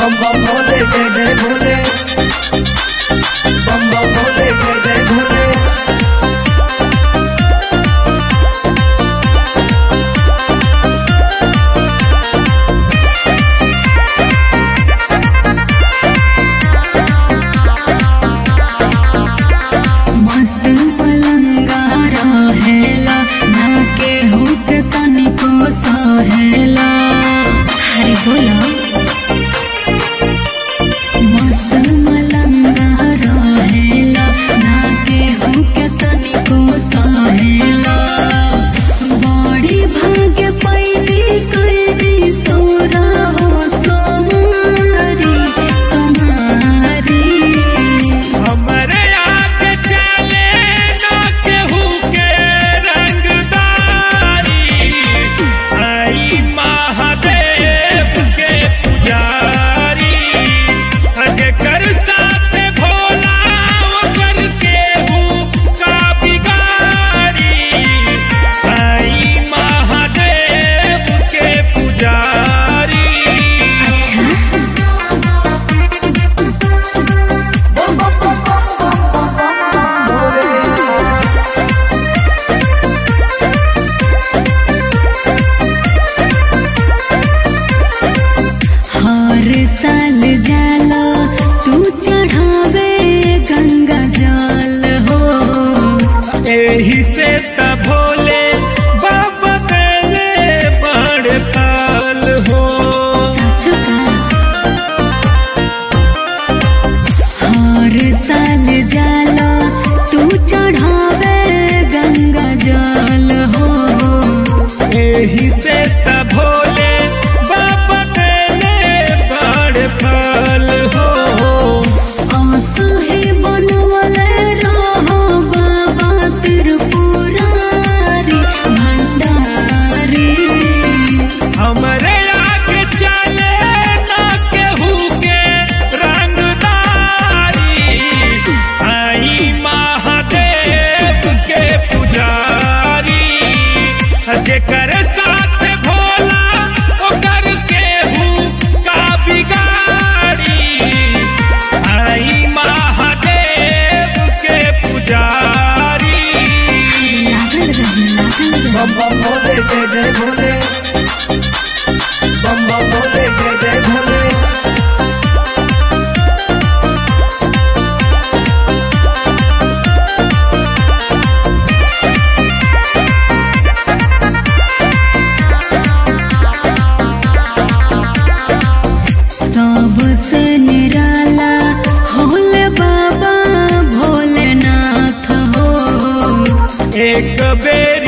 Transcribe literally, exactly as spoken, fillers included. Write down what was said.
बम बम भोले जय जय भोले, बम बम भोले जय जय भोले। मस्त पलंगा रहेला ना केहू के तनिको सहेला। हरे बोला मस्त पलंगा रहेला ना केहू के तनिको सहेला। बड़ी भाग्य पैली कैदी सोरा हो सोनारी सोनारी। हमरे आगे चले ना केहू के रंगदारी, आई महादेव के पुजारी। जेकर साथ भोला ओकर केहू का बिगाड़ी, आई महादेव के पुजारी। अच्छा बम बम बम बम बम बम भोले। हर साल जाला तू चढ़ावे गंगा जल हो। एही से त भोले बाबा देले बड़ पाल हो। सच का हर साल जाला तू चढ़ावे गंगा जल हो। एही से त भोले बाबा देले बड़ पाल हो। असही बनवले रहो बाबा त्रिपुरारी भंडारी। हमरे आगे चले ना केहू के रंगदारी, आई महादेव के पुजारी। जेकर साथ भोला ओकर केहू का बिगाड़ी, आई महादेव के पुजारी। लागल रही लागल रही। बम बम भोले जय जय भोले, बम बम भोले जय जय भोले। सबसे निराला होले बाबा भोलेनाथ हो। एक बेर